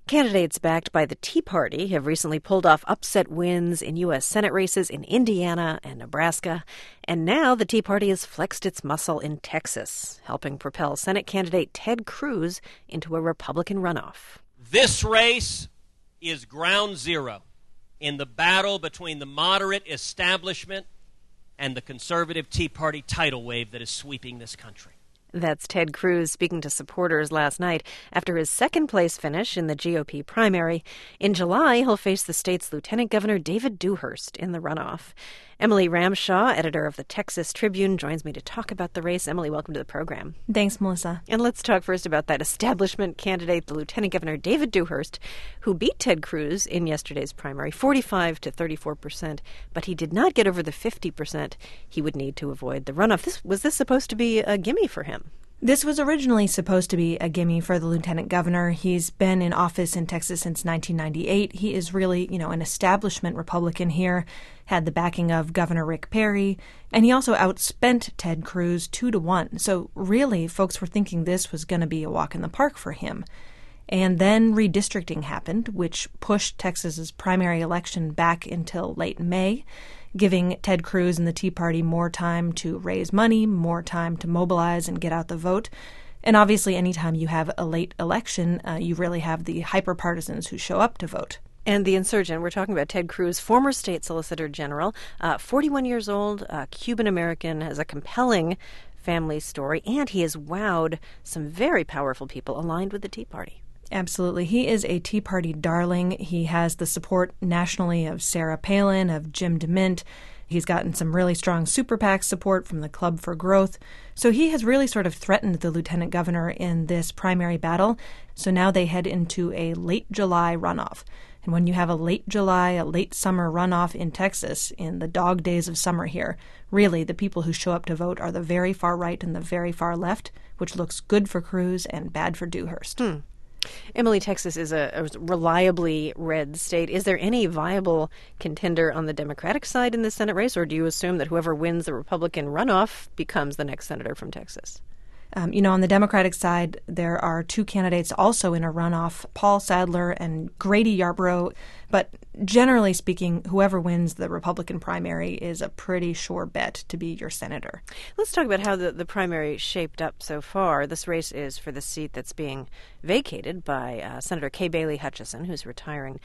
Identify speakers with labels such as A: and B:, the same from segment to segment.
A: Candidates backed by the Tea Party have recently pulled off upset wins in U.S. Senate races in Indiana and Nebraska. And now the Tea Party has flexed its muscle in Texas, helping propel Senate candidate Ted Cruz into a Republican runoff.
B: This race is ground zero in the battle between the moderate establishment and the conservative Tea Party tidal wave that is sweeping this country.
A: That's Ted Cruz speaking to supporters last night after his second-place finish in the GOP primary. In July, he'll face the state's Lieutenant Governor David Dewhurst in the runoff. Emily Ramshaw, editor of the Texas Tribune, joins me to talk about the race. Emily, welcome to the program.
C: Thanks, Melissa.
A: And let's talk first about that establishment candidate, the Lieutenant Governor David Dewhurst, who beat Ted Cruz in yesterday's primary, 45 to 34%, but he did not get over the 50% he would need to avoid the runoff. Was this supposed to be a gimme for him?
C: This was originally supposed to be a gimme for the lieutenant governor. He's been in office in Texas since 1998. He is really, an establishment Republican here, had the backing of Governor Rick Perry, and he also outspent Ted Cruz 2-1. So really, folks were thinking this was going to be a walk in the park for him. And then redistricting happened, which pushed Texas's primary election back until late May, giving Ted Cruz and the Tea Party more time to raise money, more time to mobilize and get out the vote. And obviously, anytime you have a late election, you really have the hyper-partisans who show up to vote.
A: And the insurgent, we're talking about Ted Cruz, former state solicitor general, 41 years old, Cuban-American, has a compelling family story, and he has wowed some very powerful people aligned with the Tea Party.
C: Absolutely. He is a Tea Party darling. He has the support nationally of Sarah Palin, of Jim DeMint. He's gotten some really strong super PAC support from the Club for Growth. So he has really sort of threatened the lieutenant governor in this primary battle. So now they head into a late July runoff. And when you have a late July, a late summer runoff in Texas, in the dog days of summer here, really the people who show up to vote are the very far right and the very far left, which looks good for Cruz and bad for Dewhurst.
A: Emily, Texas is a reliably red state. Is there any viable contender on the Democratic side in the Senate race, or do you assume that whoever wins the Republican runoff becomes the next senator from Texas?
C: On the Democratic side, there are two candidates also in a runoff, Paul Sadler and Grady Yarbrough. But generally speaking, whoever wins the Republican primary is a pretty sure bet to be your senator.
A: Let's talk about how the primary shaped up so far. This race is for the seat that's being vacated by Senator Kay Bailey Hutchison, who's retiring.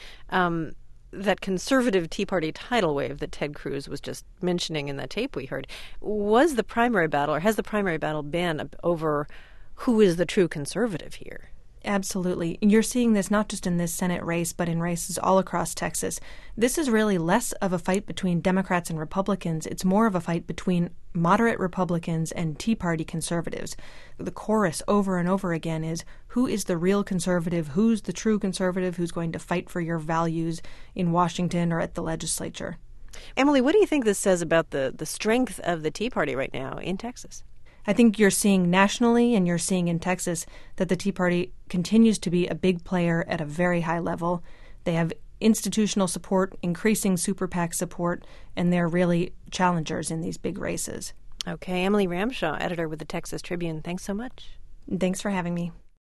A: That conservative Tea Party tidal wave that Ted Cruz was just mentioning in that tape we heard, was the primary battle, or has the primary battle been over who is the true conservative here?
C: Absolutely. You're seeing this not just in this Senate race, but in races all across Texas. This is really less of a fight between Democrats and Republicans. It's more of a fight between moderate Republicans and Tea Party conservatives. The chorus over and over again is, who is the real conservative? Who's the true conservative? Who's going to fight for your values in Washington or at the legislature?
A: Emily, what do you think this says about the strength of the Tea Party right now in Texas?
C: I think you're seeing nationally and you're seeing in Texas that the Tea Party continues to be a big player at a very high level. They have institutional support, increasing super PAC support, and they're really challengers in these big races.
A: Okay, Emily Ramshaw, editor with the Texas Tribune. Thanks so much.
C: Thanks for having me.